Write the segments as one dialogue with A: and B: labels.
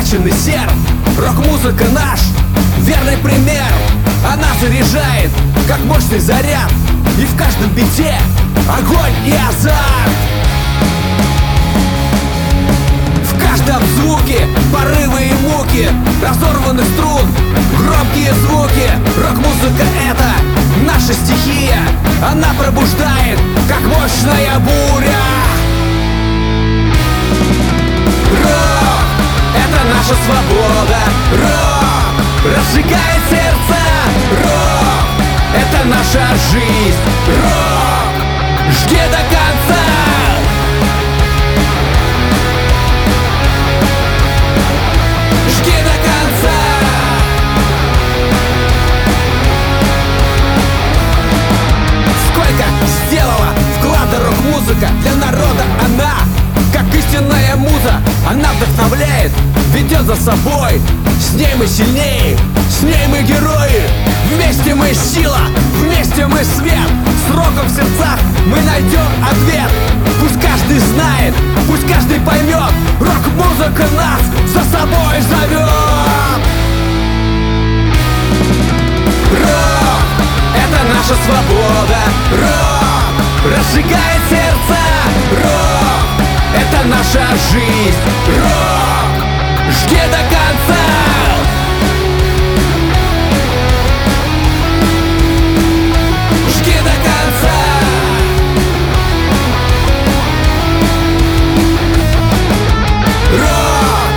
A: накачанный сердцем. Рок-музыка наш верный пример. Она заряжает, как мощный заряд. И в каждом бите огонь и азарт. В каждом звуке порывы и муки разорванных струн, громкие звуки. Рок-музыка — это наша стихия. Она пробуждает, как мощная буря. Рок — это наша свобода. Рок разжигает сердца. Рок — это наша жизнь. Рок, жди до конца. Жди до конца. Сколько сделала вклада рок-музыка для народа она, как истинная муза. Она вдохновляет, ведет за собой. С ней мы сильнее, с ней мы герои. Вместе мы сила, вместе мы свет. С роком в сердцах мы найдем ответ. Пусть каждый знает, пусть каждый поймет. Рок-музыка нас за собой зовет. Рок — это наша свобода. Рок разжигает сердца. Рок — это наша жизнь. Рок, жди до конца. Жди до конца. Рок.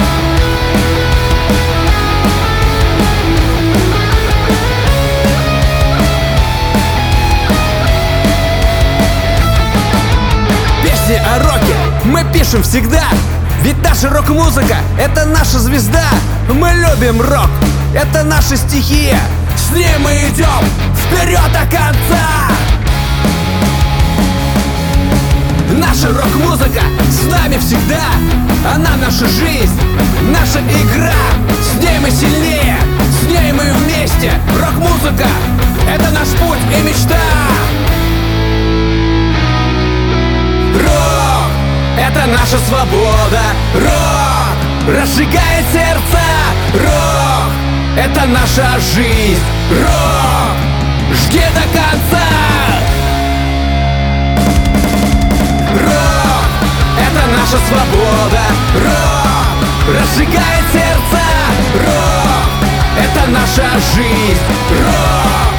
A: Песни о роке мы пишем всегда. Ведь наша рок-музыка — это наша звезда. Мы любим рок, это наша стихия. С ней мы идем вперед до конца. Наша рок-музыка с нами всегда. Она наша жизнь, наша игра. С ней мы сильнее, с ней мы вместе. Рок-музыка — это наш путь и мечта. Рок — это наша свобода. Рок разжигает сердца. Рок — это наша жизнь. Рок, жди до конца. Рок — это наша свобода. Рок разжигает сердца. Рок — это наша жизнь. Рок.